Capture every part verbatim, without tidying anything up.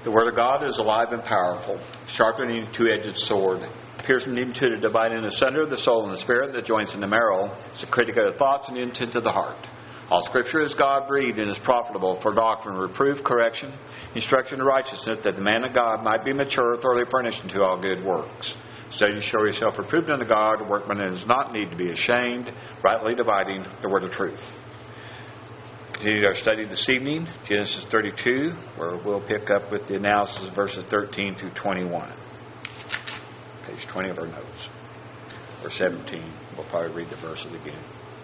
The Word of God is alive and powerful, sharper than a two-edged sword, piercing even to the dividing asunder the soul and the spirit, that joins in the marrow. It's a critic of the thoughts and the intent of the heart. All Scripture is God-breathed and is profitable for doctrine, reproof, correction, instruction in righteousness, that the man of God might be mature, thoroughly furnished unto all good works. Study to show yourself approved unto God, a workman that does not need to be ashamed, rightly dividing the word of truth. Continue our study this evening, Genesis thirty-two, where we'll pick up with the analysis of verses thirteen through twenty-one. Page twenty of our notes. Or seventeen. We'll probably read the verses again.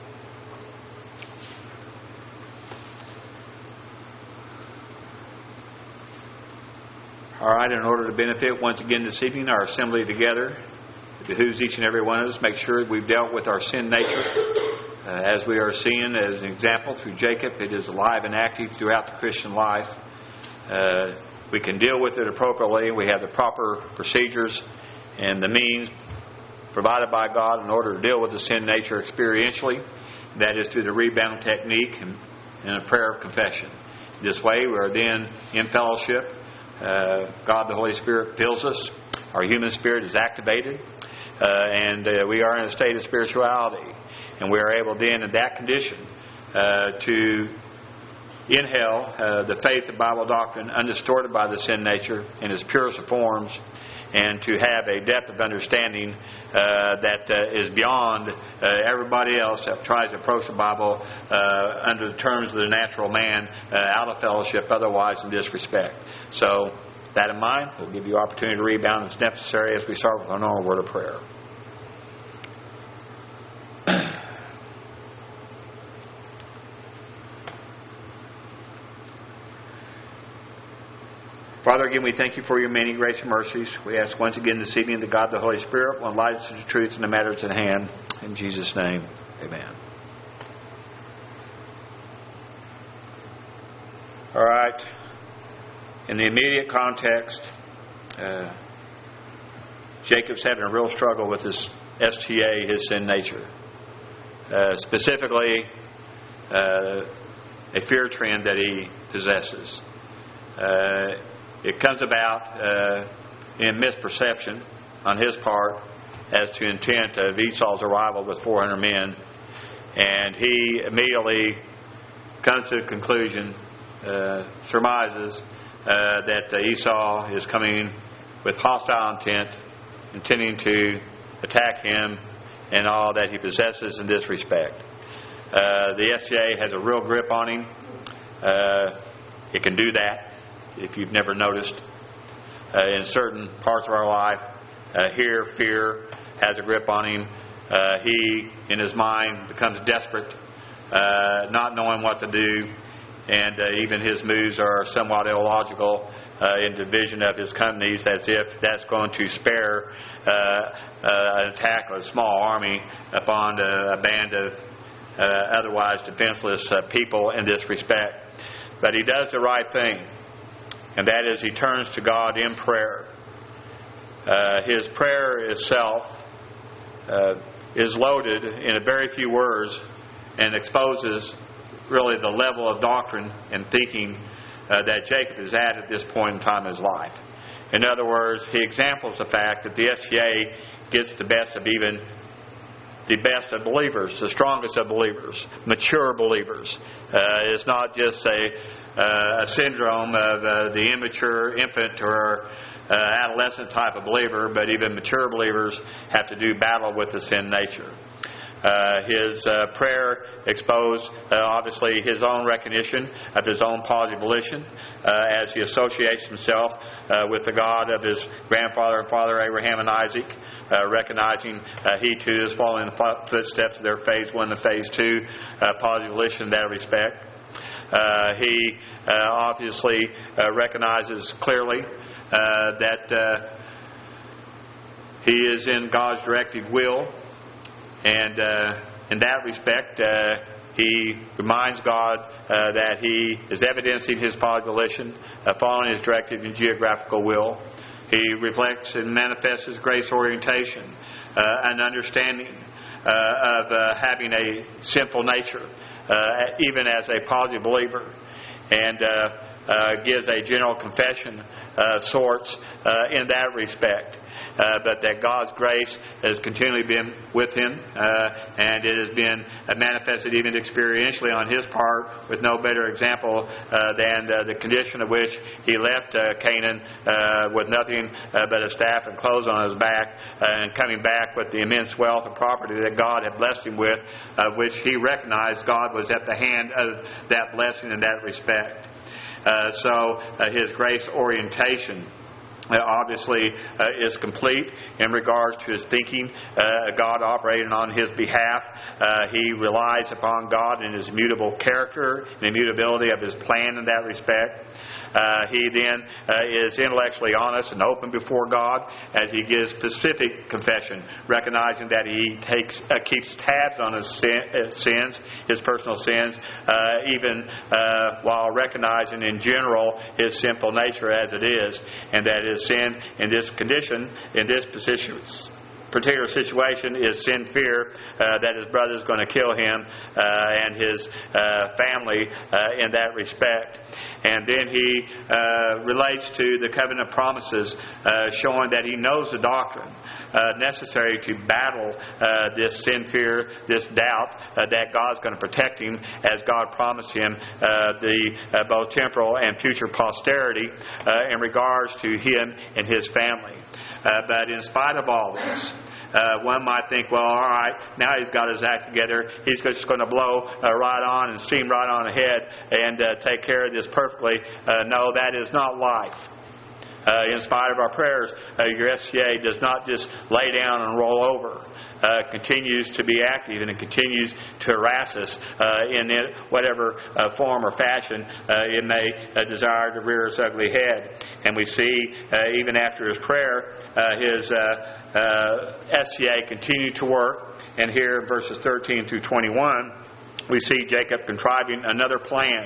All right, in order to benefit once again this evening our assembly together, it behooves each and every one of us make sure we've dealt with our sin nature. Uh, as we are seeing as an example through Jacob, it is alive and active throughout the Christian life. Uh, we can deal with it appropriately. We have the proper procedures and the means provided by God in order to deal with the sin nature experientially. That is through the rebound technique and, and a prayer of confession. This way we are then in fellowship. Uh, God the Holy Spirit fills us. Our human spirit is activated. Uh, and uh, we are in a state of spirituality. And we are able then in that condition uh, to inhale uh, the faith of Bible doctrine undistorted by the sin nature in its purest of forms, and to have a depth of understanding uh, that uh, is beyond uh, everybody else that tries to approach the Bible uh, under the terms of the natural man, uh, out of fellowship otherwise in this respect. So, that in mind, we'll give you opportunity to rebound as necessary as we start with our normal word of prayer. Father, again, we thank you for your many grace and mercies. We ask once again this evening that God the Holy Spirit will enlighten us to the truth and the matters at hand. In Jesus' name, amen. All right. In the immediate context, uh, Jacob's having a real struggle with this S T A, his sin nature. Uh, specifically, uh, a fear trend that he possesses. Uh, It comes about uh, in misperception on his part as to intent of Esau's arrival with four hundred men. And he immediately comes to the conclusion, uh, surmises, uh, that uh, Esau is coming with hostile intent, intending to attack him and all that he possesses in this respect. Uh, the S T A has a real grip on him. Uh, it can do that. If you've never noticed, uh, in certain parts of our life, uh, here fear has a grip on him. Uh, he, in his mind, becomes desperate, uh, not knowing what to do, and uh, even his moves are somewhat illogical uh, in division of his companies, as if that's going to spare uh, uh, an attack of a small army upon a, a band of uh, otherwise defenseless uh, people in this respect. But he does the right thing. And that is, he turns to God in prayer. Uh, his prayer itself uh, is loaded in a very few words and exposes really the level of doctrine and thinking uh, that Jacob is at at this point in time in his life. In other words, he examples the fact that the S T A gets the best of even the best of believers, the strongest of believers, mature believers. Uh, it's not just a Uh, a syndrome of uh, the immature infant or uh, adolescent type of believer, but even mature believers have to do battle with the sin nature. Uh, his uh, prayer exposed, uh, obviously, his own recognition of his own positive volition uh, as he associates himself uh, with the God of his grandfather and father Abraham and Isaac, uh, recognizing uh, he too is following the footsteps of their phase one and phase two uh, positive volition in that respect. Uh, he uh, obviously uh, recognizes clearly uh, that uh, he is in God's directive will, and uh, in that respect uh, he reminds God uh, that he is evidencing his positive volition, uh, following his directive and geographical will. He reflects and manifests his grace orientation uh, and understanding uh, of uh, having a sinful nature. Uh, even as a positive believer. And uh, uh, gives a general confession uh, sorts uh, in that respect. Uh, but that God's grace has continually been with him, uh, and it has been uh, manifested even experientially on his part, with no better example uh, than uh, the condition of which he left uh, Canaan uh, with nothing uh, but a staff and clothes on his back, uh, and coming back with the immense wealth and property that God had blessed him with, uh, which he recognized God was at the hand of that blessing in that respect. Uh, so uh, his grace orientation Uh, obviously uh, is complete in regards to his thinking. Uh, God operating on his behalf. Uh, he relies upon God in his immutable character and immutability of his plan in that respect. Uh, he then uh, is intellectually honest and open before God as he gives specific confession, recognizing that he takes uh, keeps tabs on his sin, uh, sins, his personal sins, uh, even uh, while recognizing in general his sinful nature as it is, and that his sin in this condition, in this position, particular situation, is sin fear uh, that his brother is going to kill him uh, and his uh, family uh, in that respect. And then he uh, relates to the covenant promises, uh, showing that he knows the doctrine uh, necessary to battle uh, this sin fear, this doubt uh, that God's going to protect him, as God promised him uh, the uh, both temporal and future posterity uh, in regards to him and his family. Uh, but in spite of all this, Uh, one might think, well, all right, now he's got his act together. He's just going to blow uh, right on and steam right on ahead and uh, take care of this perfectly. Uh, no, that is not life. Uh, in spite of our prayers, uh, your S C A does not just lay down and roll over. Uh, continues to be active, and it continues to harass us uh, in it, whatever uh, form or fashion uh, it may uh, desire to rear its ugly head. And we see, uh, even after his prayer, uh, his uh, uh, S C A continued to work. And here in verses thirteen through twenty-one, we see Jacob contriving another plan.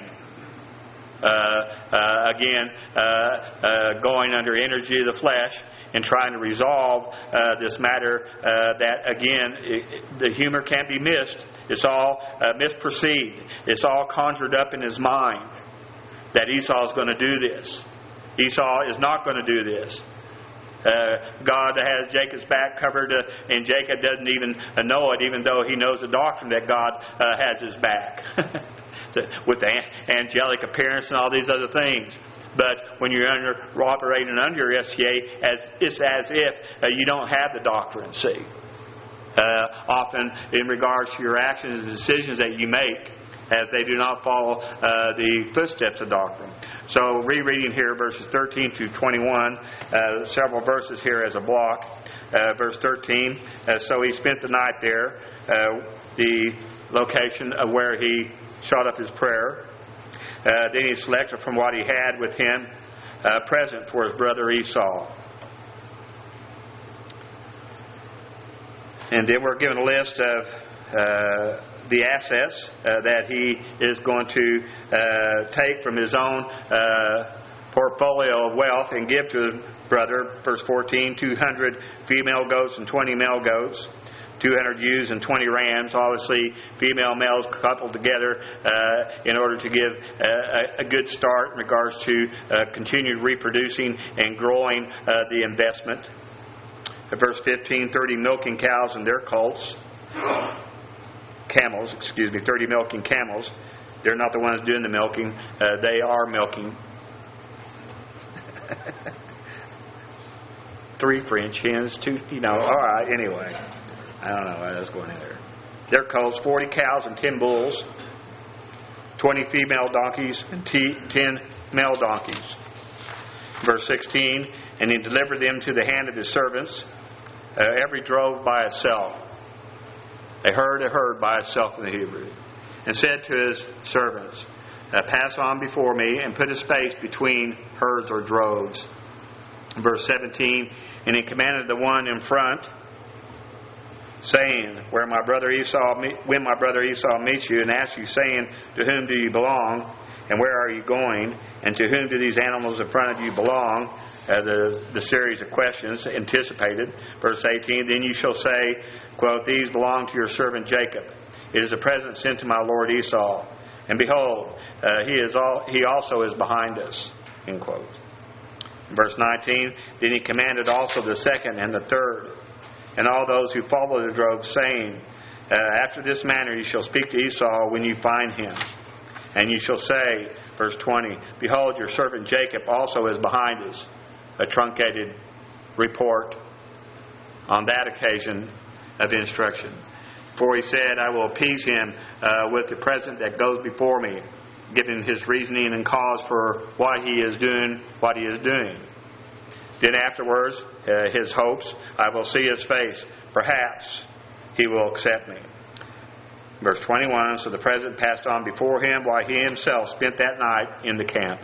Uh, uh, again, uh, uh, going under energy of the flesh and trying to resolve uh, this matter uh, that, again, it, the humor can't be missed. It's all uh, misperceived. It's all conjured up in his mind that Esau is going to do this. Esau is not going to do this. Uh, God has Jacob's back covered, uh, and Jacob doesn't even uh, know it, even though he knows the doctrine that God uh, has his back. With the angelic appearance and all these other things. But when you're under, operating under S C A, as, it's as if uh, you don't have the doctrine, see. Uh, often in regards to your actions and decisions that you make, as they do not follow uh, the footsteps of doctrine. So rereading here verses thirteen to twenty-one, uh, several verses here as a block. Uh, verse thirteen, uh, so he spent the night there, uh, the location of where he shot up his prayer. Uh, then he selected from what he had with him a present for his brother Esau. And then we're given a list of uh, the assets uh, that he is going to uh, take from his own uh, portfolio of wealth and give to his brother. Verse fourteen, two hundred female goats and twenty male goats. two hundred ewes and twenty rams, obviously female males coupled together uh, in order to give uh, a, a good start in regards to uh, continued reproducing and growing uh, the investment. Verse fifteen, thirty milking cows and their colts. Camels, excuse me, thirty milking camels. They're not the ones doing the milking. Uh, they are milking. Three French hens, two, you know, all right, anyway. I don't know why that's going in there. Their colts, forty cows and ten bulls, twenty female donkeys and ten male donkeys. Verse sixteen, and he delivered them to the hand of his servants, uh, every drove by itself. A herd, a herd by itself in the Hebrew. And said to his servants, uh, pass on before me and put a space between herds or droves. Verse seventeen, and he commanded the one in front, saying, where my brother Esau, when my brother Esau meets you and asks you, saying, to whom do you belong, and where are you going, and to whom do these animals in front of you belong? Uh, the, the series of questions anticipated. Verse eighteen, then you shall say, quote, these belong to your servant Jacob. It is a present sent to my lord Esau. And behold, uh, he is all, he also is behind us. End quote. Verse nineteen, then he commanded also the second and the third, and all those who follow the drove, saying, uh, after this manner you shall speak to Esau when you find him. And you shall say, verse twenty, behold, your servant Jacob also is behind us. A truncated report on that occasion of instruction. For he said, I will appease him uh, with the present that goes before me, giving his reasoning and cause for why he is doing what he is doing. Then afterwards, uh, his hopes, I will see his face. Perhaps he will accept me. Verse twenty-one, so the president passed on before him while he himself spent that night in the camp.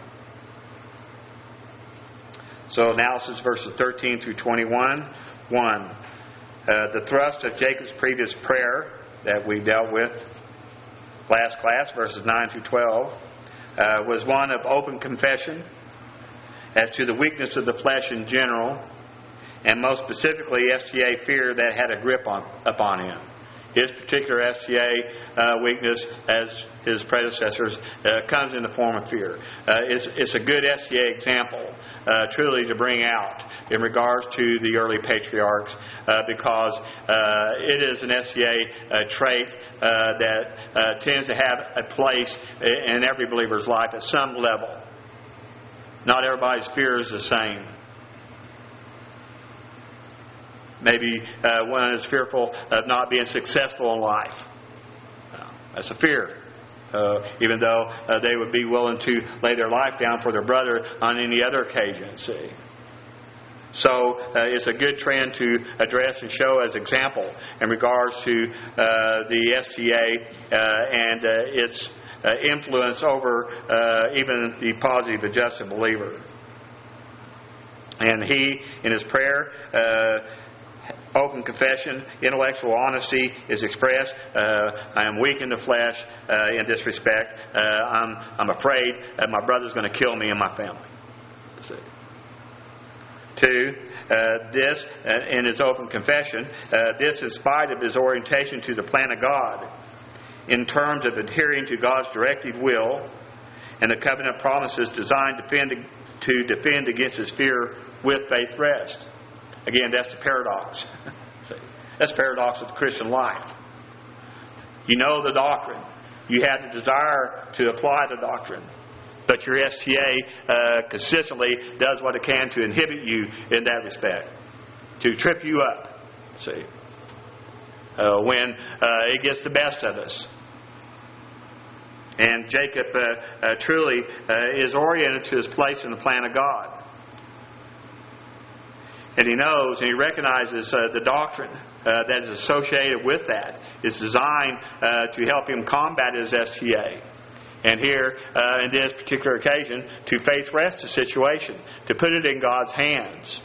So analysis verses thirteen through twenty-one. One, uh, the thrust of Jacob's previous prayer that we dealt with last class, verses nine through twelve, uh, was one of open confession as to the weakness of the flesh in general, and most specifically S T A fear that had a grip on upon him. His particular S T A uh, weakness, as his predecessors, uh, comes in the form of fear. Uh, it's, it's a good S T A example, uh, truly, to bring out in regards to the early patriarchs, uh, because uh, it is an S T A uh, trait uh, that uh, tends to have a place in every believer's life at some level. Not everybody's fear is the same. Maybe uh, one is fearful of not being successful in life. Uh, that's a fear. Uh, even though uh, they would be willing to lay their life down for their brother on any other occasion. See? So uh, it's a good trend to address and show as example in regards to uh, the S T A uh, and uh, its uh, influence over uh, even the positive adjusted believer. And he, in his prayer, uh, open confession, intellectual honesty is expressed. Uh, I am weak in the flesh uh, in this respect. Uh, I'm, I'm afraid that my brother's going to kill me and my family. See. Two, uh, this, uh, in his open confession, uh, this in spite of his orientation to the plan of God in terms of adhering to God's directive will and the covenant promises designed to defend, to defend against his fear with faith rest. Again, that's the paradox. See, that's the paradox of the Christian life. You know the doctrine. You have the desire to apply the doctrine. But your S T A uh, consistently does what it can to inhibit you in that respect. To trip you up. See. Uh, when uh, it gets the best of us. And Jacob uh, uh, truly uh, is oriented to his place in the plan of God. And he knows and he recognizes uh, the doctrine uh, that is associated with that is designed uh, to help him combat his S T A. And here, uh, in this particular occasion, to faith rest the situation, to put it in God's hands.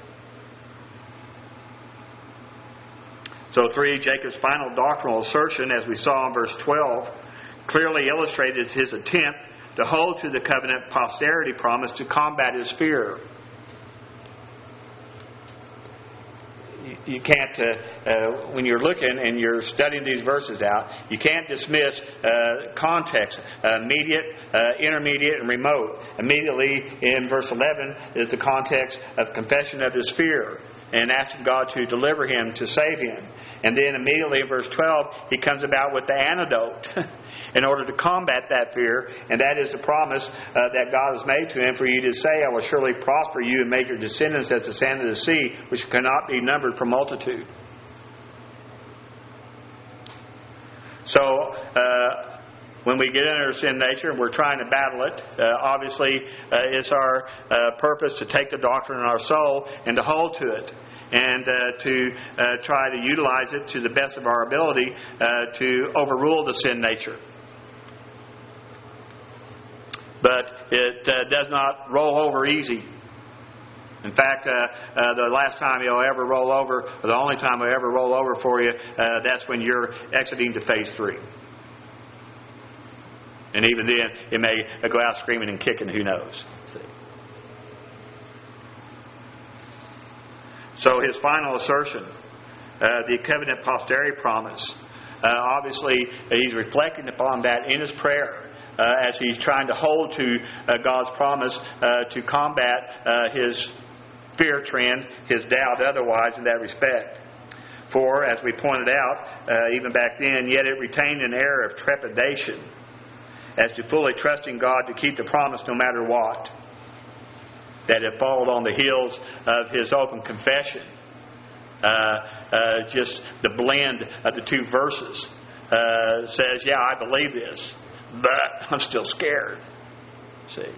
So three, Jacob's final doctrinal assertion, as we saw in verse twelve, clearly illustrated his attempt to hold to the covenant posterity promise to combat his fear. You can't, uh, uh, when you're looking and you're studying these verses out, you can't dismiss uh, context, uh, immediate, uh, intermediate, and remote. Immediately in verse eleven is the context of confession of his fear and asking God to deliver him, to save him. And then immediately in verse twelve, he comes about with the antidote in order to combat that fear. And that is the promise uh, that God has made to him for you to say, I will surely prosper you and make your descendants as the sand of the sea, which cannot be numbered for multitude. So, uh, when we get into our sin nature and we're trying to battle it, uh, obviously uh, it's our uh, purpose to take the doctrine in our soul and to hold to it. And uh, to uh, try to utilize it to the best of our ability uh, to overrule the sin nature. But it uh, does not roll over easy. In fact, uh, uh, the last time it'll ever roll over, or the only time it'll ever roll over for you, uh, that's when you're exiting to phase three. And even then, it may go out screaming and kicking, who knows. See. So his final assertion, uh, the covenant posterity promise, Uh, obviously, he's reflecting upon that in his prayer uh, as he's trying to hold to uh, God's promise uh, to combat uh, his fear trend, his doubt otherwise in that respect. For, as we pointed out, uh, even back then, yet it retained an air of trepidation as to fully trusting God to keep the promise no matter what. That it followed on the heels of his open confession. Uh, uh, just the blend of the two verses uh, says, yeah, I believe this, but I'm still scared. See?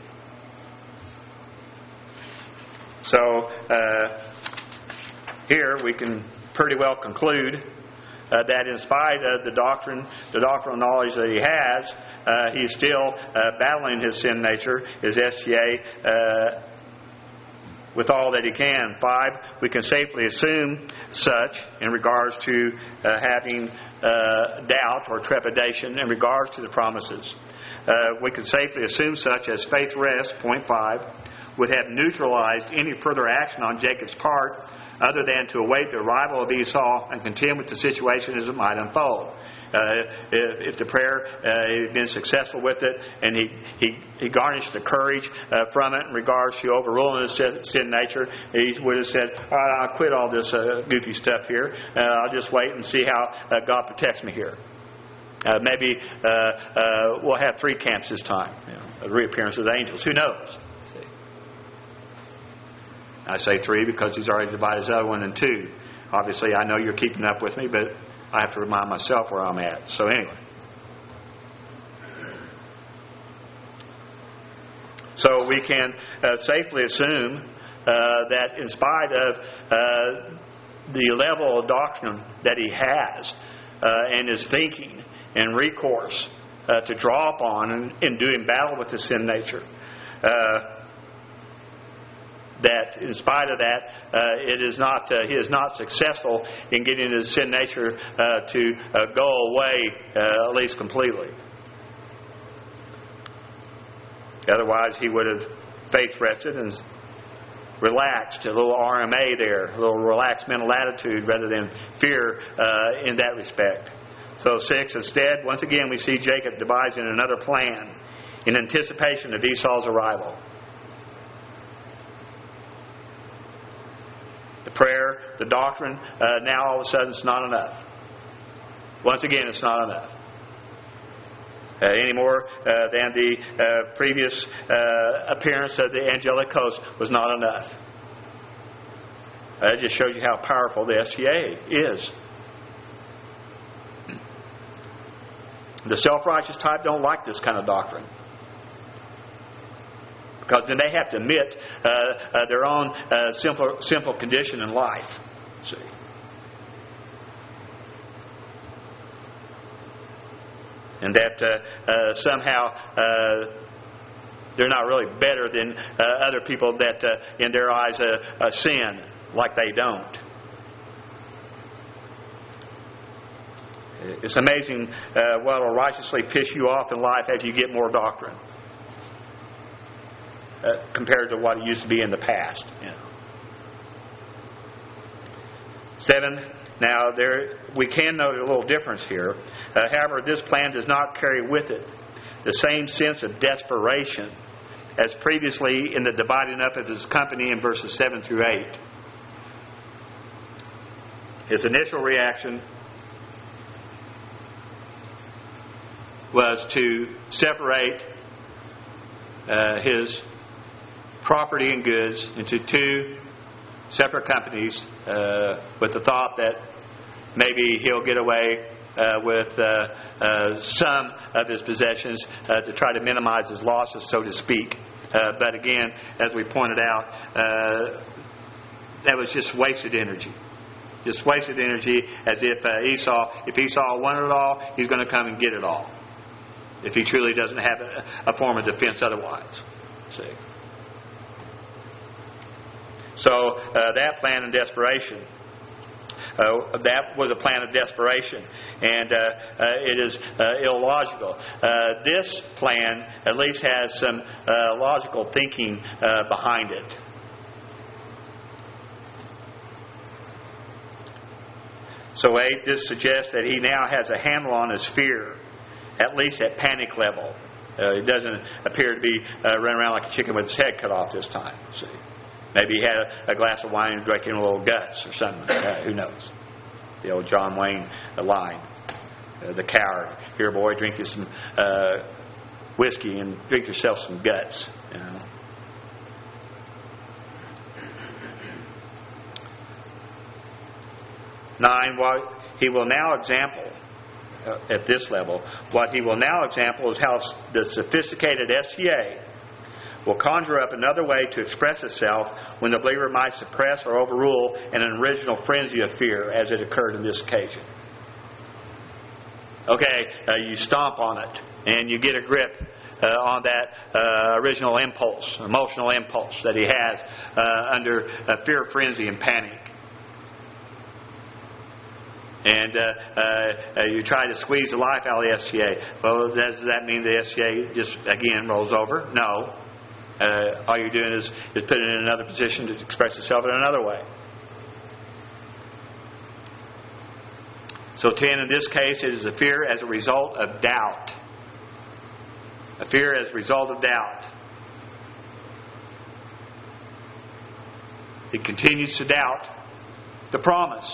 So, uh, here we can pretty well conclude uh, that in spite of the doctrine, the doctrinal knowledge that he has, uh, he's still uh, battling his sin nature, his S T A, uh, with all that he can. Five, we can safely assume such in regards to uh, having uh, doubt or trepidation in regards to the promises. Uh, we can safely assume such as faith rest, point five, would have neutralized any further action on Jacob's part other than to await the arrival of Esau and contend with the situation as it might unfold. Uh, if, if the prayer uh, had been successful with it, and he he, he garnished the courage uh, from it in regards to overruling his sin nature, he would have said, all right, I'll quit all this uh, goofy stuff here. Uh, I'll just wait and see how uh, God protects me here. Uh, maybe uh, uh, we'll have three camps this time. You know, a reappearance of the angels. Who knows? See? I say three because he's already divided his other one in two. Obviously, I know you're keeping up with me, but I have to remind myself where I'm at. So anyway. So we can uh, safely assume uh, that in spite of uh, the level of doctrine that he has uh, and his thinking and recourse uh, to draw upon in, in doing battle with the sin nature, uh, that in spite of that, uh, it is not uh, he is not successful in getting his sin nature uh, to uh, go away, uh, at least completely. Otherwise, he would have faith rested and relaxed, a little R M A there, a little relaxed mental attitude rather than fear uh, in that respect. So six, instead, once again, we see Jacob devising another plan in anticipation of Esau's arrival. The prayer, the doctrine, uh, now all of a sudden it's not enough. Once again, it's not enough. Uh, any more uh, than the uh, previous uh, appearance of the angelic host was not enough. Uh, it just shows you how powerful the S T A is. The self-righteous type don't like this kind of doctrine. Because then they have to admit uh, uh, their own uh, sinful, sinful condition in life. See? And that uh, uh, somehow uh, they're not really better than uh, other people that uh, in their eyes uh, uh, sin like they don't. It's amazing uh, what will righteously piss you off in life as you get more doctrine. Uh, compared to what it used to be in the past. You know. Seven, now there we can note a little difference here. Uh, however, this plan does not carry with it the same sense of desperation as previously in the dividing up of his company in verses seven through eight. His initial reaction was to separate uh, his property and goods into two separate companies uh, with the thought that maybe he'll get away uh, with uh, uh, some of his possessions uh, to try to minimize his losses, so to speak. Uh, but again, as we pointed out, uh, that was just wasted energy. Just wasted energy, as if uh, Esau, if Esau wanted it all, he's going to come and get it all. If he truly doesn't have a, a form of defense otherwise. See? So uh, that plan of desperation, uh, that was a plan of desperation, and uh, uh, it is uh, illogical. Uh, this plan at least has some uh, logical thinking uh, behind it. So eight, this suggests that he now has a handle on his fear, at least at panic level. Uh, it doesn't appear to be uh, running around like a chicken with his head cut off this time. See, maybe he had a, a glass of wine and drinking a little guts or something. Uh, who knows? The old John Wayne line, uh, the coward. Here, boy, drink you some uh, whiskey and drink yourself some guts. You know. Nine, what he will now example uh, at this level, what he will now example is how the sophisticated S T A will conjure up another way to express itself when the believer might suppress or overrule an original frenzy of fear, as it occurred in this occasion. Okay, uh, you stomp on it and you get a grip uh, on that uh, original impulse, emotional impulse that he has uh, under uh, fear, frenzy, and panic. And uh, uh, you try to squeeze the life out of the S T A. Well, does that mean the S T A just, again, rolls over? No. Uh, all you're doing is, is putting it in another position to express itself in another way. So ten, in this case, it is a fear as a result of doubt. A fear as a result of doubt. He continues to doubt the promise.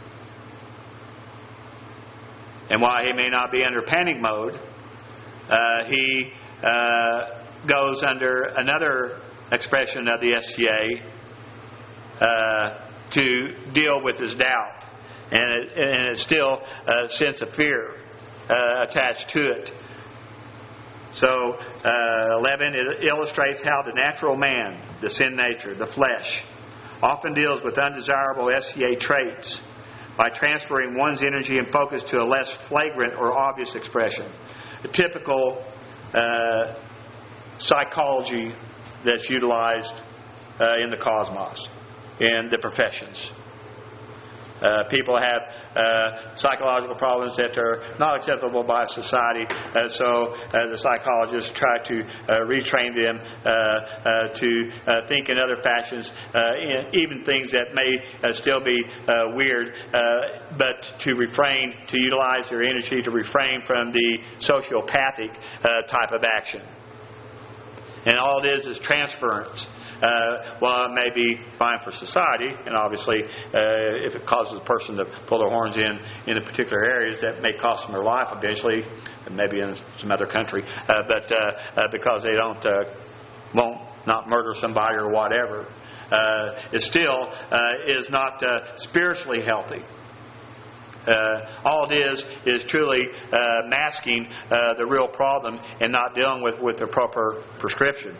And while he may not be under panic mode, uh, he uh, goes under another expression of the S T A uh, to deal with his doubt. And, it, and it's still a sense of fear uh, attached to it. So, uh, eleven, it illustrates how the natural man, the sin nature, the flesh, often deals with undesirable S T A traits by transferring one's energy and focus to a less flagrant or obvious expression. A typical uh, psychology that's utilized uh, in the cosmos, in the professions. Uh, people have uh, psychological problems that are not acceptable by society, uh, so uh, the psychologists try to uh, retrain them uh, uh, to uh, think in other fashions, uh, in, even things that may uh, still be uh, weird, uh, but to refrain, to utilize their energy to refrain from the sociopathic uh, type of action. And all it is is transference. Uh, while it may be fine for society, and obviously uh, if it causes a person to pull their horns in in particular areas, that may cost them their life eventually, maybe in some other country, uh, but uh, uh, because they don't uh, won't not murder somebody or whatever, uh, it still uh, is not uh, spiritually healthy. Uh, all it is is truly uh, masking uh, the real problem and not dealing with with the proper prescription.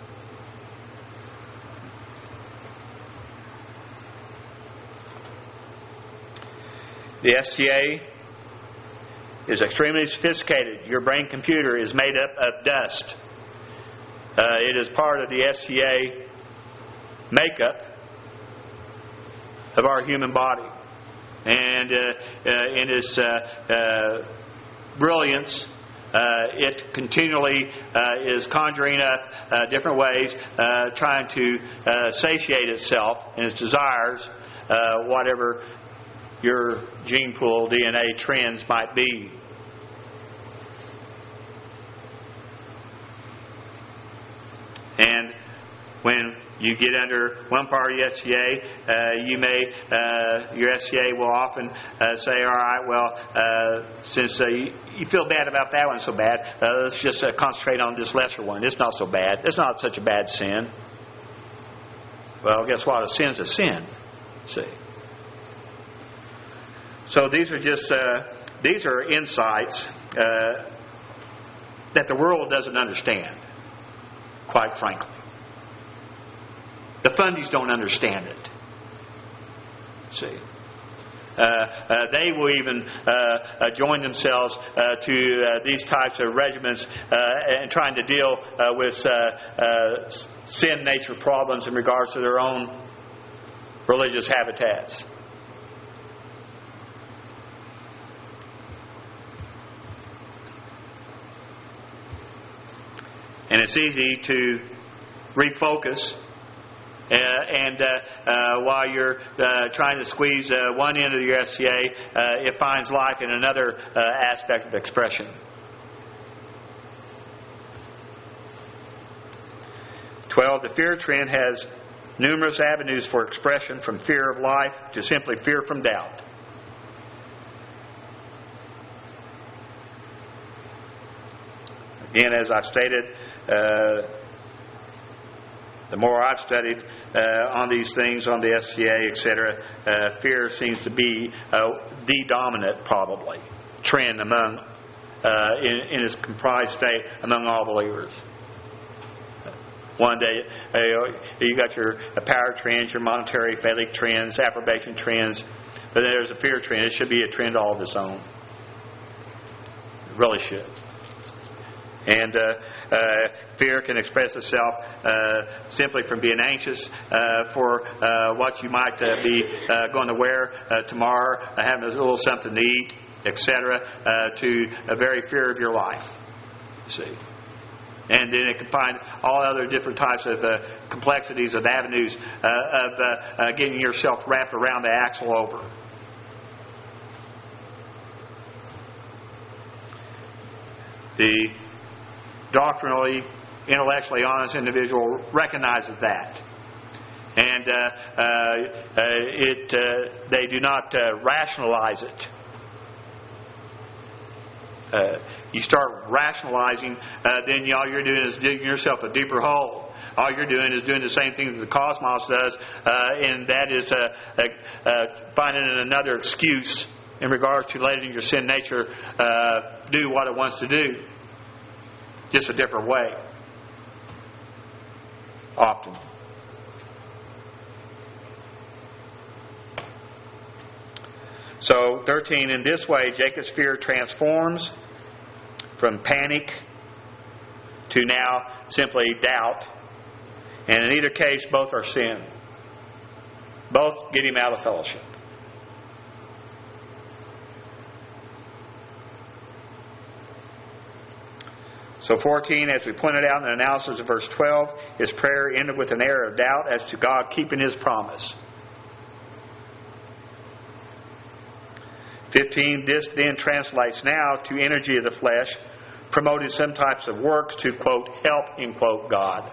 The S T A is extremely sophisticated. Your brain computer is made up of dust. Uh, it is part of the S T A makeup of our human body. And uh, uh, in its uh, uh, brilliance, uh, it continually uh, is conjuring up uh, different ways, uh, trying to uh, satiate itself and its desires, uh, whatever your gene pool D N A trends might be. And when you get under one part of your S T A, uh, you may, uh, your S T A will often uh, say, all right, well, uh, since uh, you, you feel bad about that one so bad, uh, let's just uh, concentrate on this lesser one. It's not so bad. It's not such a bad sin. Well, guess what? A sin's a sin. See? So these are just, uh, these are insights uh, that the world doesn't understand, quite frankly. The fundies don't understand it. See? Uh, uh, they will even uh, uh, join themselves uh, to uh, these types of regiments uh, and trying to deal uh, with uh, uh, sin nature problems in regards to their own religious habitats. And it's easy to refocus Uh, and uh, uh, while you're uh, trying to squeeze uh, one end of your S T A, uh, it finds life in another uh, aspect of expression. twelve. The fear trend has numerous avenues for expression, from fear of life to simply fear from doubt. Again, as I've stated, uh, the more I've studied uh, on these things, on the S T A, et cetera, uh, fear seems to be uh, the dominant, probably, trend among uh, in, in its comprised state among all believers. One day, uh, you got your power trends, your monetary, phallic trends, approbation trends, but then there's a fear trend. It should be a trend all of its own. It really should. And uh, uh, fear can express itself uh, simply from being anxious uh, for uh, what you might uh, be uh, going to wear uh, tomorrow, uh, having a little something to eat, et cetera, uh, to a very fear of your life. You see. And then it can find all other different types of uh, complexities of avenues uh, of uh, uh, getting yourself wrapped around the axle over. The doctrinally, intellectually honest individual recognizes that. And uh, uh, uh, it, uh, they do not uh, rationalize it. Uh, you start rationalizing, uh, then all you're doing is digging yourself a deeper hole. All you're doing is doing the same thing that the cosmos does, uh, and that is uh, uh, uh, finding another excuse in regard to letting your sin nature uh, do what it wants to do. Just a different way. Often. So, thirteen, in this way, Jacob's fear transforms from panic to now simply doubt. And in either case, both are sin. Both get him out of fellowship. So fourteen, as we pointed out in the analysis of verse twelve, his prayer ended with an air of doubt as to God keeping his promise. fifteen, this then translates now to energy of the flesh, promoting some types of works to, quote, help, end quote, God.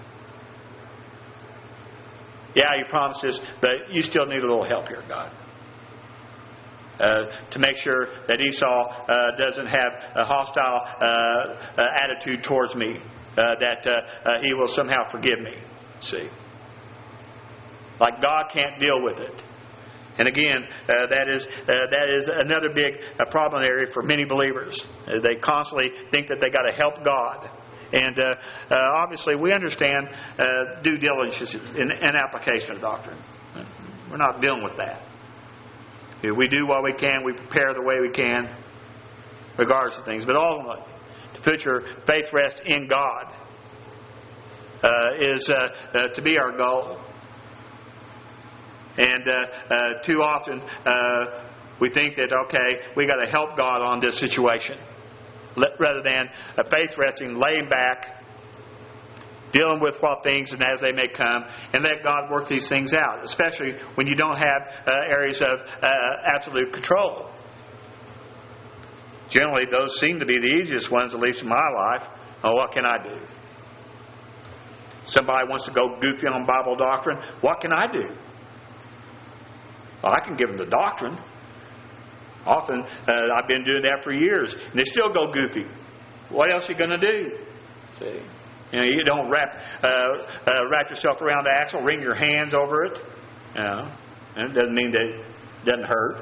Yeah, you promised this, but you still need a little help here, God. Uh, to make sure that Esau uh, doesn't have a hostile uh, uh, attitude towards me, uh, that uh, uh, he will somehow forgive me. See? Like God can't deal with it. And again, uh, that is uh, that is another big uh, problem area for many believers. Uh, they constantly think that they got to help God. And uh, uh, obviously we understand uh, due diligence in, in application of doctrine. We're not dealing with that. We do what we can. We prepare the way we can, regardless of things. But ultimately, to put your faith rest in God uh, is uh, uh, to be our goal. And uh, uh, too often uh, we think that, okay, we got to help God on this situation, rather than a faith resting, laying back, dealing with what things and as they may come, and let God work these things out, especially when you don't have uh, areas of uh, absolute control. Generally, those seem to be the easiest ones, at least in my life. Oh, what can I do? Somebody wants to go goofy on Bible doctrine. What can I do? Well, I can give them the doctrine. Often, uh, I've been doing that for years, and they still go goofy. What else are you going to do? See? You know, you don't wrap uh, uh, wrap yourself around the axle, wring your hands over it. You know, and it doesn't mean that it doesn't hurt.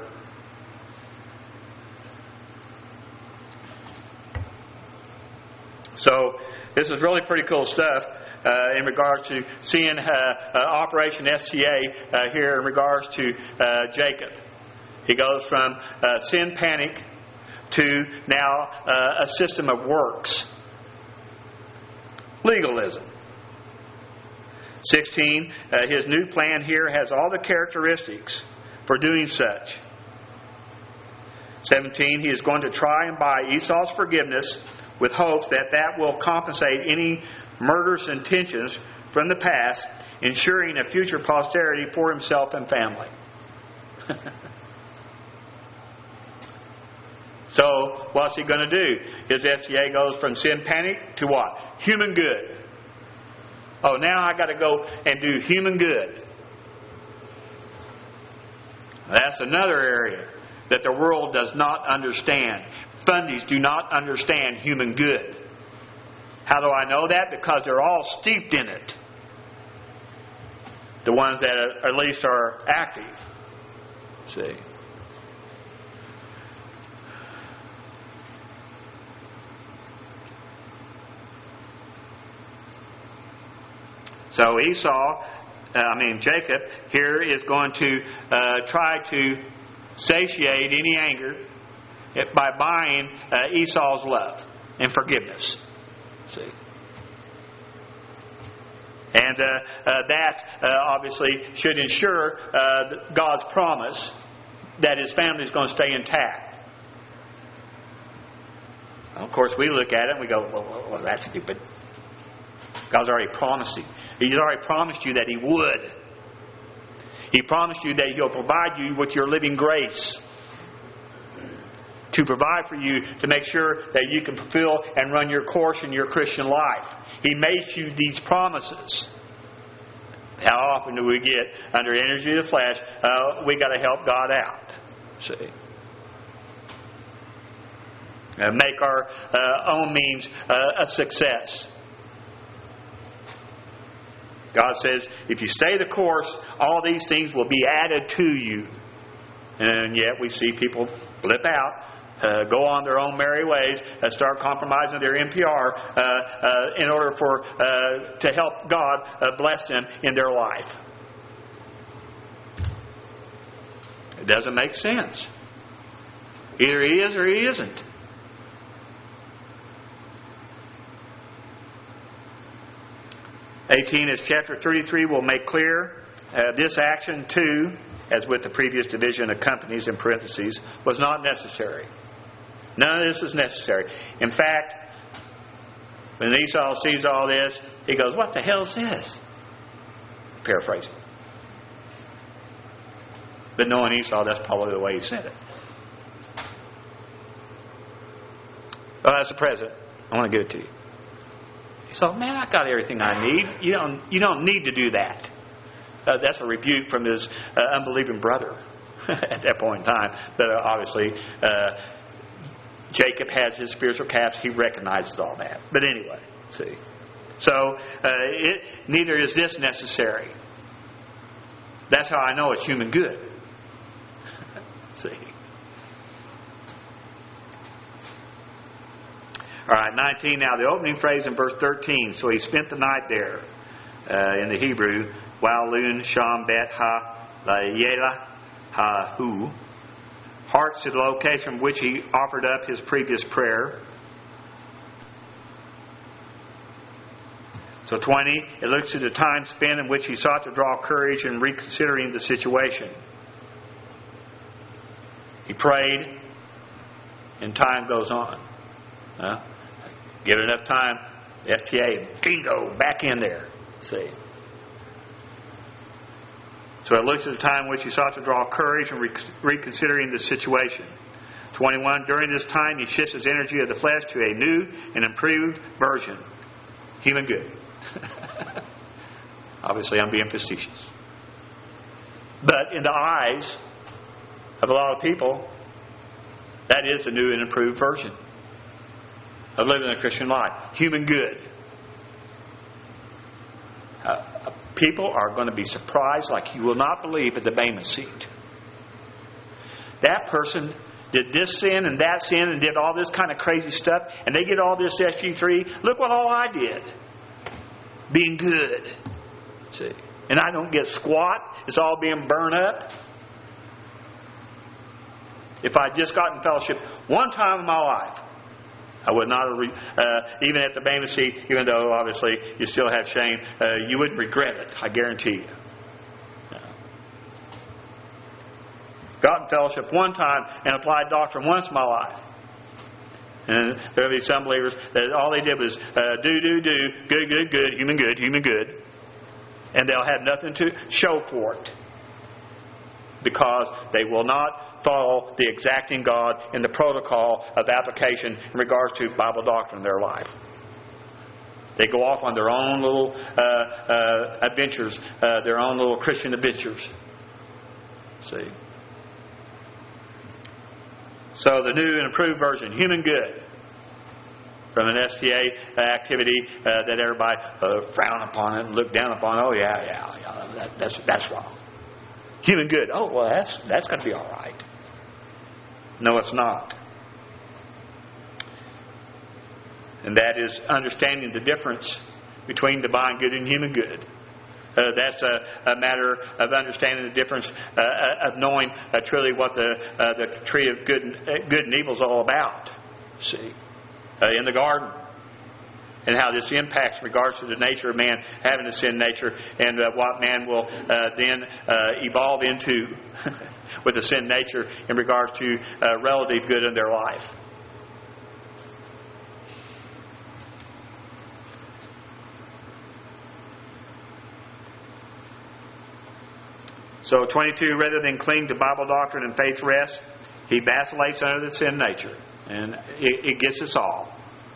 So this is really pretty cool stuff uh, in regards to seeing uh, uh, Operation S T A uh, here in regards to uh, Jacob. He goes from uh, sin panic to now uh, a system of works. Legalism. sixteen, uh, his new plan here has all the characteristics for doing such. seventeen, he is going to try and buy Esau's forgiveness with hopes that that will compensate any murderous intentions from the past, ensuring a future posterity for himself and family. So, what's he going to do? His S T A goes from sin panic to what? Human good. Oh, now I got to go and do human good. That's another area that the world does not understand. Fundies do not understand human good. How do I know that? Because they're all steeped in it. The ones that at least are active. See? So Esau, uh, I mean Jacob, here is going to uh, try to satiate any anger by buying uh, Esau's love and forgiveness. See? And uh, uh, that uh, obviously should ensure uh, God's promise that his family is going to stay intact. Of course, we look at it and we go, well, well, well that's stupid. God's already promised you. He's already promised you that He would. He promised you that He'll provide you with your living grace. To provide for you, to make sure that you can fulfill and run your course in your Christian life. He made you these promises. How often do we get under energy of the flesh? Uh, we got to help God out. See, uh, make our uh, own means uh, a success. God says, if you stay the course, all these things will be added to you. And yet we see people blip out. Uh, go on their own merry ways, uh, start compromising their N P R uh, uh, in order for uh, to help God uh, bless them in their life. It doesn't make sense. Either he is or he isn't. eighteen is chapter thirty-three will make clear uh, this action too, as with the previous division of companies in parentheses, was not necessary. None of this is necessary. In fact, when Esau sees all this, he goes, what the hell is this? Paraphrasing. But knowing Esau, that's probably the way he said it. Well, as a present, I want to give it to you. Esau, man, I got everything I need. You don't, you don't need to do that. Uh, that's a rebuke from his uh, unbelieving brother at that point in time. But uh, obviously, uh, Jacob has his spiritual caps. He recognizes all that. But anyway, see. So, uh, it, neither is this necessary. That's how I know it's human good. See. All right, nineteen now. The opening phrase in verse thirteen. So he spent the night there. Uh, in the Hebrew, Walun Sham Bet Ha Layela Ha Hu. Harks to the location from which he offered up his previous prayer. So twenty, it looks to the time spent in which he sought to draw courage in reconsidering the situation. He prayed, and time goes on. Huh? Give it enough time, S T A, bingo, back in there. See. So it looks at the time in which he sought to draw courage in reconsidering the situation. twenty-one, during this time he shifts his energy of the flesh to a new and improved version. Human good. Obviously I'm being facetious. But in the eyes of a lot of people, that is a new and improved version of living a Christian life. Human good. Uh, people are going to be surprised like you will not believe at the Bema seat. That person did this sin and that sin and did all this kind of crazy stuff, and they get all this S G three. Look what all I did. Being good. See? And I don't get squat. It's all being burned up. If I just got in fellowship one time in my life, I would not have, re- uh, even at the Bema seat, even though obviously you still have shame, uh, you wouldn't regret it, I guarantee you. No. Got in fellowship one time and applied doctrine once in my life. And there will be some believers that all they did was uh, do, do, do, good, good, good, human good, human good. And they'll have nothing to show for it. Because they will not follow the exacting God in the protocol of application in regards to Bible doctrine in their life. They go off on their own little uh, uh, adventures, uh, their own little Christian adventures. See? So the new and improved version, human good, from an S T A activity uh, that everybody uh, frown upon it and look down upon. Oh yeah, yeah, yeah, that, that's that's wrong. Human good. Oh well, that's that's going to be all right. No, it's not. And that is understanding the difference between divine good and human good. Uh, that's a, a matter of understanding the difference, uh, of knowing uh, truly what the uh, the tree of good and, uh, good and evil is all about. See, uh, in the garden, and how this impacts in regards to the nature of man having a sin nature, and uh, what man will uh, then uh, evolve into with a sin nature in regards to uh, relative good in their life. So twenty-two, rather than cling to Bible doctrine and faith rest, he vacillates under the sin nature. And it, it gets us all.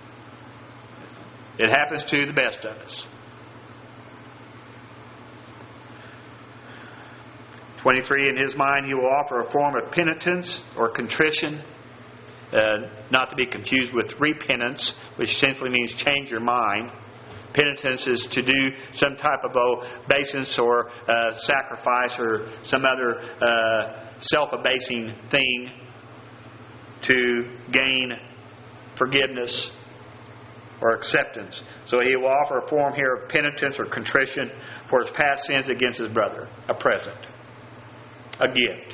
It happens to the best of us. twenty-three, in his mind he will offer a form of penitence or contrition, uh, not to be confused with repentance, which simply means change your mind. Penitence is to do some type of obeisance or uh, sacrifice or some other uh, self-abasing thing to gain forgiveness or acceptance. So he will offer a form here of penitence or contrition for his past sins against his brother. A present. A gift.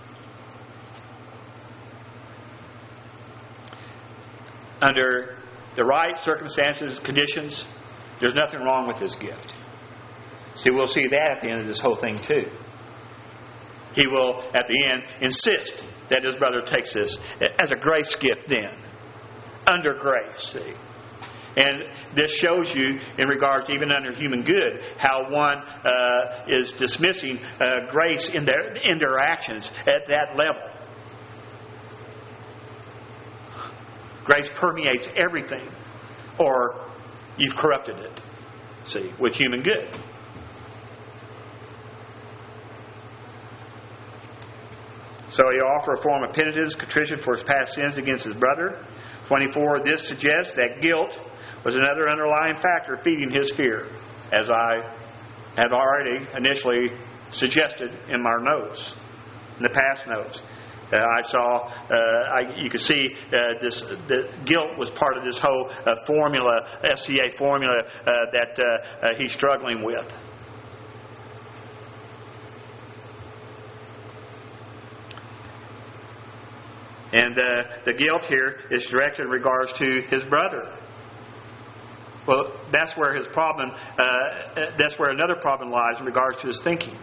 Under the right circumstances, conditions, there's nothing wrong with this gift. See, we'll see that at the end of this whole thing too. He will, at the end, insist that his brother takes this as a grace gift then. Under grace, see. And this shows you, in regards to even under human good, how one uh, is dismissing uh, grace in their in their actions at that level. Grace permeates everything, or you've corrupted it. See, with human good. So he offered a form of penitence, contrition for his past sins against his brother. twenty-four, this suggests that guilt was another underlying factor feeding his fear, as I have already initially suggested in my notes, in the past notes. Uh, I saw, uh, I, you could see uh, this. The guilt was part of this whole uh, formula, S C A formula uh, that uh, uh, he's struggling with. And uh, the guilt here is directed in regards to his brother. Well, that's where his problem, uh, that's where another problem lies in regards to his thinking.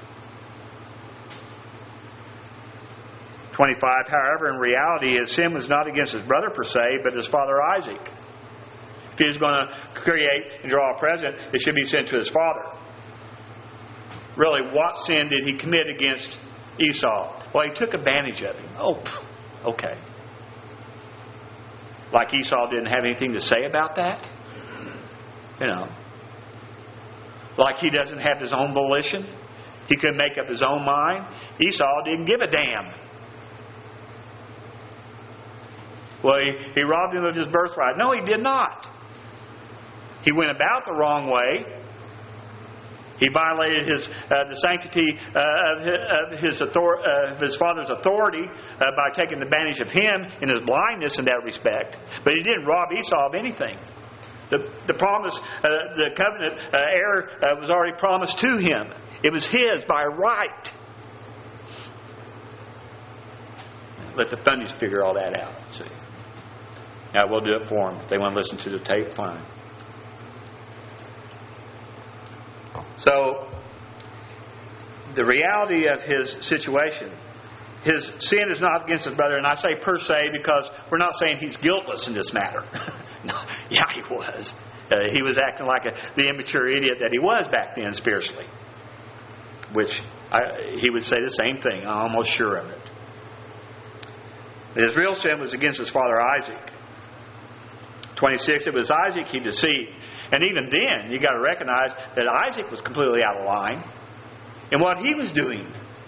twenty-five, however, in reality, his sin was not against his brother per se, but his father Isaac. If he was going to create and draw a present, it should be sent to his father. Really, what sin did he commit against Esau? Well, he took advantage of him. Oh, okay. Like Esau didn't have anything to say about that? You know. Like he doesn't have his own volition? He couldn't make up his own mind? Esau didn't give a damn. Well, he, he robbed him of his birthright. No, he did not. He went about the wrong way. He violated his uh, the sanctity uh, of his, of his, author, uh, of his father's authority uh, by taking advantage of him in his blindness in that respect. But he didn't rob Esau of anything. The the promise, uh, the covenant uh, heir uh, was already promised to him. It was his by right. Let the funnies figure all that out. See. Now we'll do it for them. If they want to listen to the tape, fine. So, the reality of his situation his sin is not against his brother, and I say per se because we're not saying he's guiltless in this matter. No, yeah, he was. Uh, he was acting like a, the immature idiot that he was back then spiritually, which I, he would say the same thing. I'm almost sure of it. His real sin was against his father Isaac. twenty-six, it was Isaac he deceived. And even then, you got to recognize that Isaac was completely out of line in what he was doing.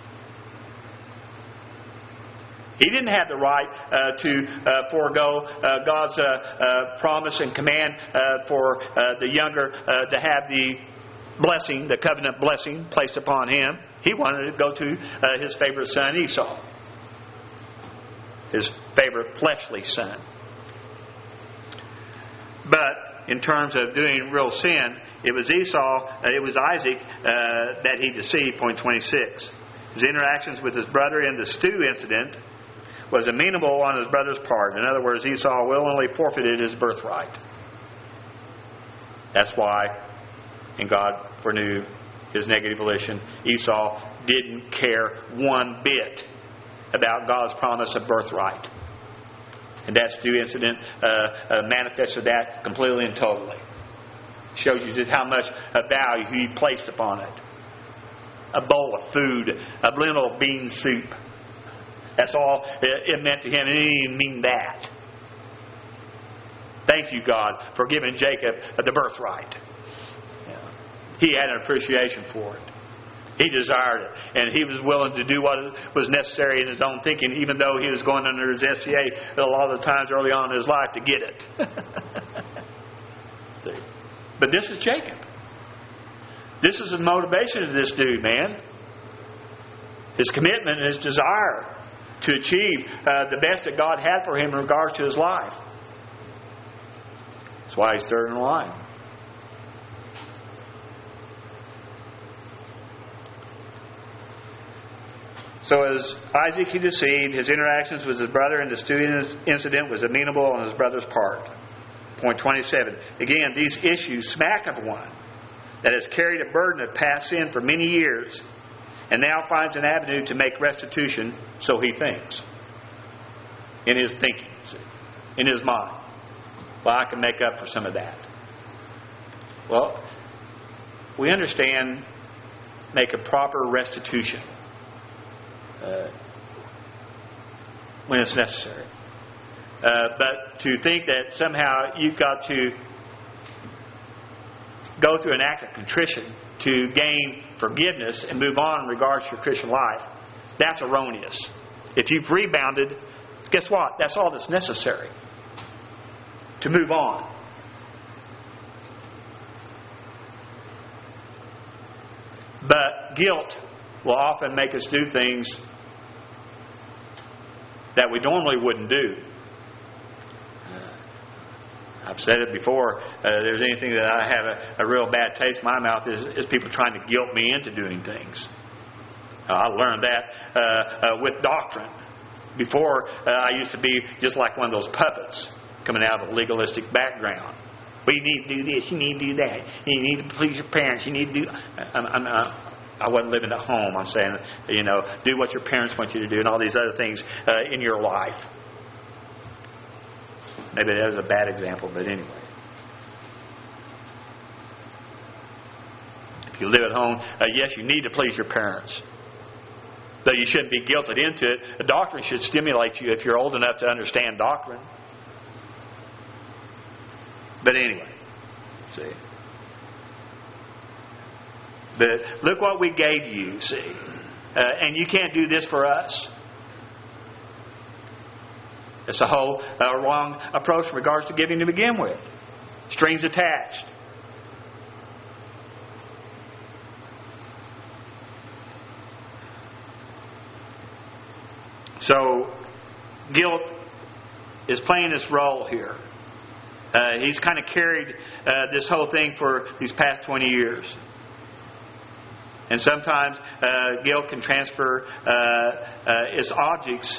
He didn't have the right uh, to uh, forego uh, God's uh, uh, promise and command uh, for uh, the younger uh, to have the blessing, the covenant blessing placed upon him. He wanted to go to uh, his favorite son Esau, his favorite fleshly son. But in terms of doing real sin, it was Esau, uh, it was Isaac uh, that he deceived. Point twenty-six. His interactions with his brother in the stew incident was amenable on his brother's part. In other words, Esau willingly forfeited his birthright. That's why, and God foreknew his negative volition, Esau didn't care one bit about God's promise of birthright. And that stew incident uh, uh, manifested that completely and totally. Shows you just how much uh, value he placed upon it. A bowl of food, a little bean soup. That's all it meant to him. It didn't even mean that. Thank you, God, for giving Jacob the birthright. Yeah. He had an appreciation for it. He desired it. And he was willing to do what was necessary in his own thinking, even though he was going under his S T A a lot of the times early on in his life to get it. See? But this is Jacob. This is the motivation of this dude, man. His commitment and his desire to achieve uh, the best that God had for him in regards to his life. That's why he's third in line. So as Isaac he deceived, his interactions with his brother in the stew incident was amenable on his brother's part. Point twenty-seven. Again, these issues smack of one that has carried a burden of past sin for many years and now finds an avenue to make restitution, so he thinks. In his thinking, in his mind. Well, I can make up for some of that. Well, we understand make a proper restitution uh, when it's necessary. Uh, but to think that somehow you've got to go through an act of contrition to gain forgiveness and move on in regards to your Christian life, that's erroneous. If you've rebounded, guess what? That's all that's necessary to move on. But guilt will often make us do things that we normally wouldn't do. I've said it before, uh, there's anything that I have a, a real bad taste in my mouth is, is people trying to guilt me into doing things. Uh, I learned that uh, uh, with doctrine. Before, uh, I used to be just like one of those puppets coming out of a legalistic background. Well, you need to do this, you need to do that, you need to please your parents, you need to do... I'm, I'm, I'm, I wasn't living at home. I'm saying, you know, do what your parents want you to do and all these other things uh, in your life. Maybe that was a bad example, but anyway. If you live at home, uh, yes, you need to please your parents. Though you shouldn't be guilted into it. The doctrine should stimulate you if you're old enough to understand doctrine. But anyway, see. But look what we gave you, see. Uh, and you can't do this for us. It's a whole uh, wrong approach in regards to giving to begin with. Strings attached. So, guilt is playing this role here. Uh, he's kind of carried uh, this whole thing for these past twenty years. And sometimes uh, guilt can transfer uh, uh, its objects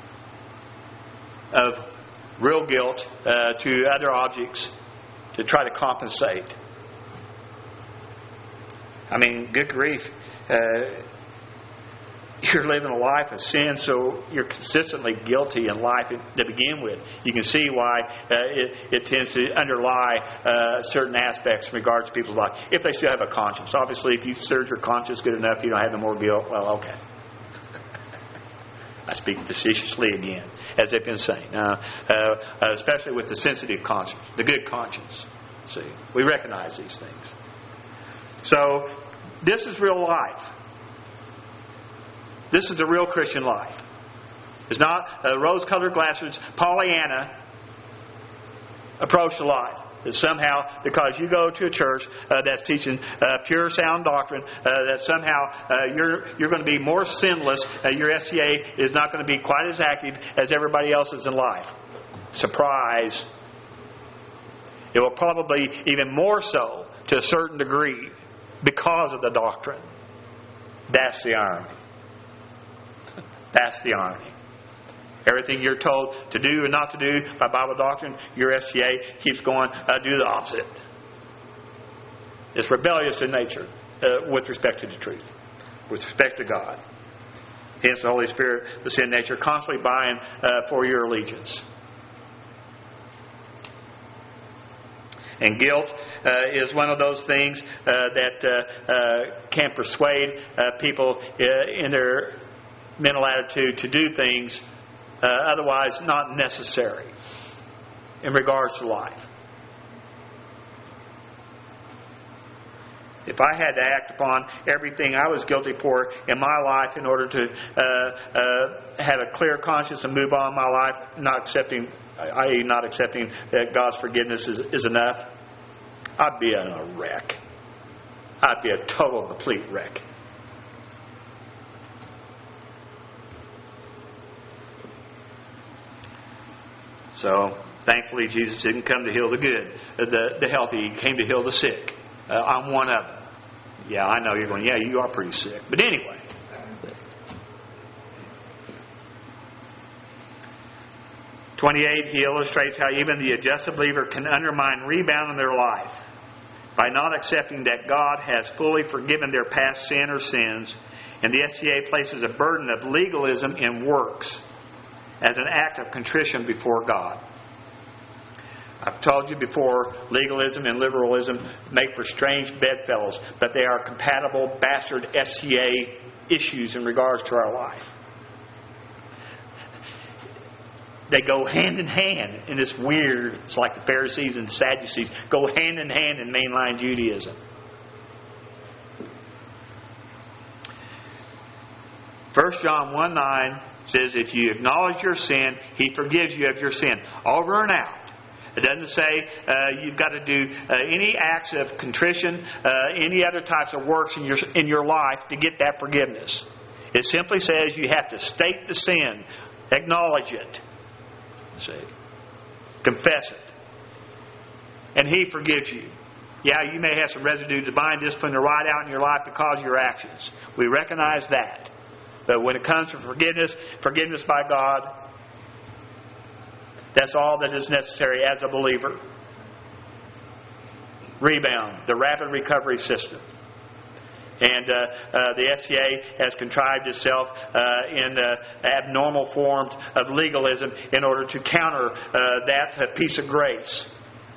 of real guilt uh, to other objects to try to compensate. I mean, good grief. Uh, you're living a life of sin, so you're consistently guilty in life to begin with. You can see why uh, it, it tends to underlie uh, certain aspects in regards to people's life. If they still have a conscience. Obviously, if you've served your conscience good enough, you don't have no more guilt. Well, okay. I speak facetiously again, as they've been saying. Uh, uh, especially with the sensitive conscience, the good conscience. See, we recognize these things. So, this is real life. This is the real Christian life. It's not a rose-colored glasses, Pollyanna approach to life. It's somehow, because you go to a church uh, that's teaching uh, pure, sound doctrine, uh, that somehow uh, you're you're going to be more sinless. Uh, your S T A is not going to be quite as active as everybody else's in life. Surprise. It will probably even more so to a certain degree because of the doctrine. That's the irony. That's the irony. Everything you're told to do and not to do by Bible doctrine, your S T A keeps going, uh, do the opposite. It's rebellious in nature uh, with respect to the truth, with respect to God. Hence the Holy Spirit, the sin nature, constantly vying uh, for your allegiance. And guilt uh, is one of those things uh, that uh, uh, can persuade uh, people uh, in their mental attitude to do things uh, otherwise not necessary in regards to life. If I had to act upon everything I was guilty for in my life in order to uh, uh, have a clear conscience and move on in my life, not accepting, that is not accepting that God's forgiveness is, is enough, I'd be in a wreck. I'd be a total, complete wreck. So, thankfully, Jesus didn't come to heal the good, the, the healthy. He came to heal the sick. Uh, I'm one of them. Yeah, I know you're going, yeah, you are pretty sick. But anyway. twenty-eight, he illustrates how even the adjusted believer can undermine rebound in their life by not accepting that God has fully forgiven their past sin or sins, and the S T A places a burden of legalism in works as an act of contrition before God. I've told you before, legalism and liberalism make for strange bedfellows, but they are compatible bastard S T A issues in regards to our life. They go hand in hand in this weird, it's like the Pharisees and Sadducees, go hand in hand in mainline Judaism. First John one nine says, if you acknowledge your sin, He forgives you of your sin. Over and out. It doesn't say uh, you've got to do uh, any acts of contrition, uh, any other types of works in your in your life to get that forgiveness. It simply says you have to state the sin, acknowledge it, see, confess it, and He forgives you. Yeah, you may have some residue of divine discipline to ride out in your life because of your actions. We recognize that. But when it comes to forgiveness, forgiveness by God, that's all that is necessary as a believer. Rebound, the rapid recovery system. And uh, uh, the S T A has contrived itself uh, in uh, abnormal forms of legalism in order to counter uh, that uh, piece of grace.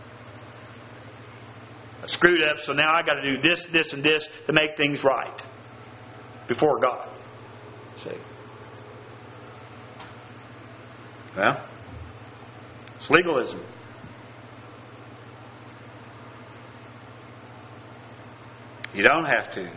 I screwed up, so now I got to do this, this, and this to make things right before God. See? Well, it's legalism. You don't have to.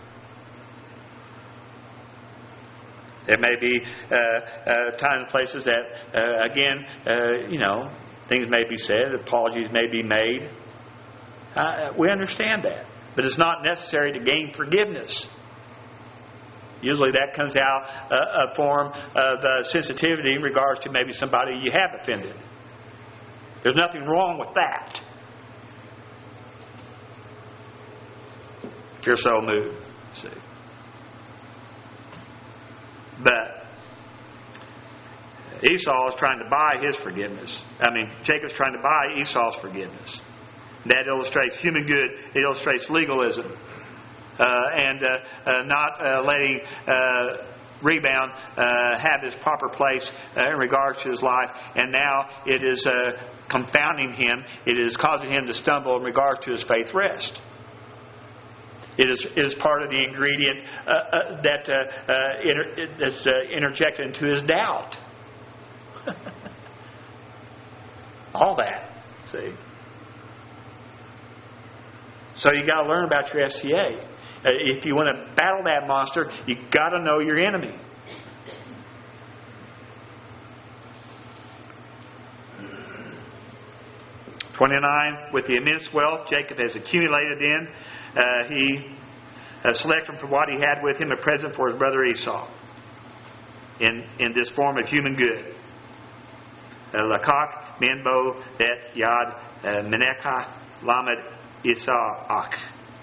There may be uh, uh, times and places that, uh, again, uh, you know, things may be said, apologies may be made. Uh, we understand that. But it's not necessary to gain forgiveness. Usually that comes out uh, a form of uh, sensitivity in regards to maybe somebody you have offended. There's nothing wrong with that. If you're so moved, see. But Esau is trying to buy his forgiveness. I mean, Jacob's trying to buy Esau's forgiveness. That illustrates human good. It illustrates legalism. Uh, and uh, uh, not uh, letting uh, rebound uh, have its proper place uh, in regards to his life, and now it is uh, confounding him. It is causing him to stumble in regards to his faith rest. It is, it is part of the ingredient uh, uh, that uh, uh, inter, that's uh, interjected into his doubt. All that, see. So you got to learn about your S T A. Uh, if you want to battle that monster, you got to know your enemy. twenty-nine, with the immense wealth Jacob has accumulated in, uh, he uh, selected from what he had with him a present for his brother Esau in, in this form of human good. Uh, Lakach, Menbo, Bet, Yad, uh, Menekah, Lamed, Isaach.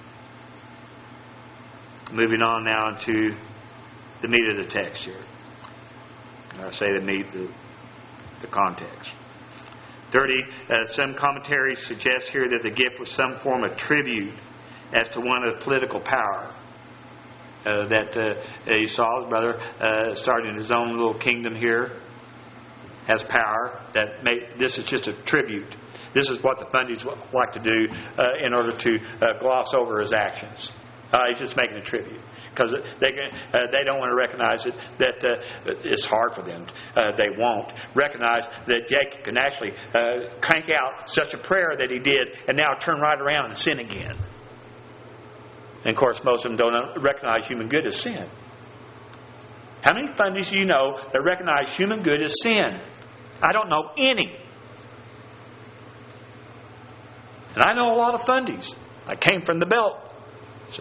Moving on now to the meat of the text here. I say the meat, the, the context. thirty, uh, some commentaries suggest here that the gift was some form of tribute as to one of political power. Uh, that uh, Esau's brother, uh, starting his own little kingdom here, has power. That may, this is just a tribute. This is what the fundies like to do uh, in order to uh, gloss over his actions. Uh, he's just making a tribute because they uh, they don't want to recognize it. That uh, it's hard for them. Uh, they won't recognize that Jacob can actually uh, crank out such a prayer that he did, and now turn right around and sin again. And of course, most of them don't recognize human good as sin. How many fundies do you know that recognize human good as sin? I don't know any. And I know a lot of fundies. I came from the belt. See?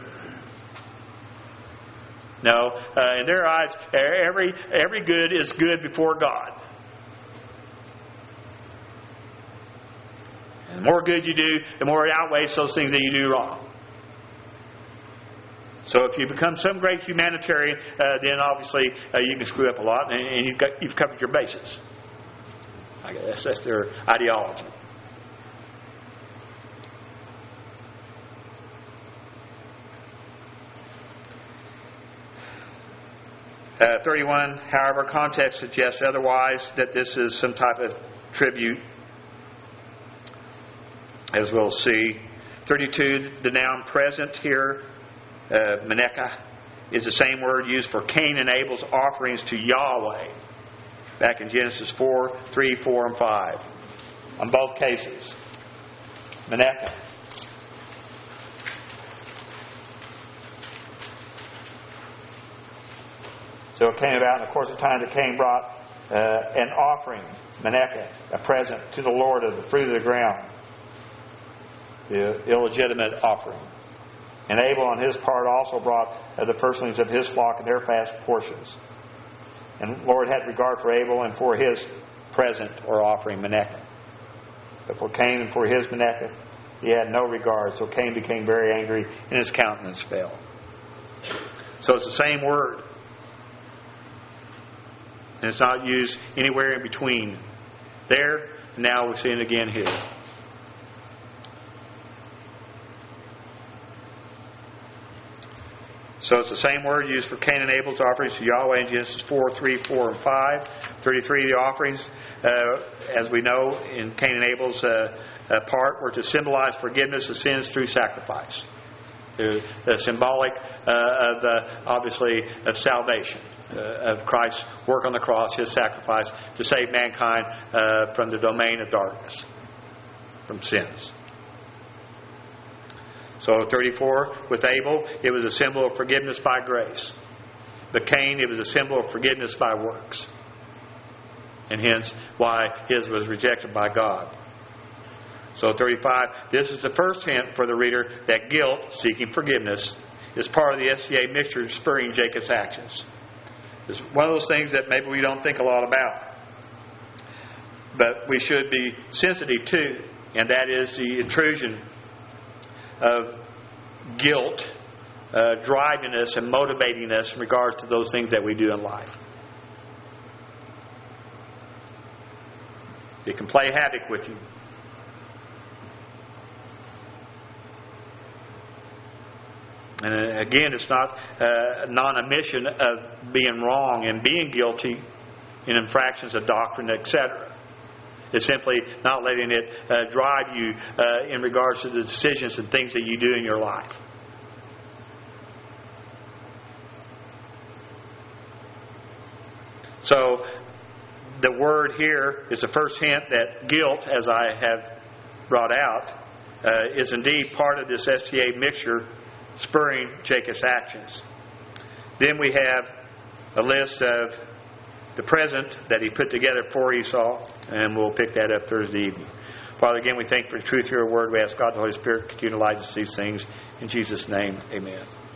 No, uh, in their eyes, every every good is good before God. And the more good you do, the more it outweighs those things that you do wrong. So if you become some great humanitarian, uh, then obviously uh, you can screw up a lot, and, and you've got you've covered your bases. I guess that's their ideology. Uh, thirty-one, however, context suggests otherwise, that this is some type of tribute, as we'll see. thirty-two, the noun present here, uh, Menekah, is the same word used for Cain and Abel's offerings to Yahweh, back in Genesis four, three, four, and five. On both cases, Menekah. So it came about in the course of time that Cain brought uh, an offering, Menekah, a present to the Lord of the fruit of the ground, the illegitimate offering. And Abel on his part also brought uh, the firstlings of his flock and their fast portions. And the Lord had regard for Abel and for his present or offering, Menekah. But for Cain and for his Menekah, he had no regard. So Cain became very angry and his countenance fell. So it's the same word. And it's not used anywhere in between there, and now we're seeing it again here. So it's the same word used for Cain and Abel's offerings to Yahweh in Genesis four, three, four, and five. thirty-three, the offerings, uh, as we know, in Cain and Abel's uh, uh, part, were to symbolize forgiveness of sins through sacrifice. The, the symbolic uh, of, uh, obviously, of salvation. Uh, of Christ's work on the cross, His sacrifice to save mankind uh, from the domain of darkness, from sins. So thirty-four, with Abel, it was a symbol of forgiveness by grace. But Cain, it was a symbol of forgiveness by works. And hence why his was rejected by God. So thirty-five, this is the first hint for the reader that guilt, seeking forgiveness, is part of the S T A mixture spurring Jacob's actions. It's one of those things that maybe we don't think a lot about. But we should be sensitive to, and that is the intrusion of guilt uh, driving us and motivating us in regards to those things that we do in life. It can play havoc with you. And again, it's not uh, non-omission of being wrong and being guilty in infractions of doctrine, et cetera. It's simply not letting it uh, drive you uh, in regards to the decisions and things that you do in your life. So, the word here is the first hint that guilt, as I have brought out, uh, is indeed part of this S T A mixture spurring Jacob's actions. Then we have a list of the present that he put together for Esau, and we'll pick that up Thursday evening. Father, again, we thank you for the truth of your word. We ask God the Holy Spirit to continue to light us these things. In Jesus' name, amen.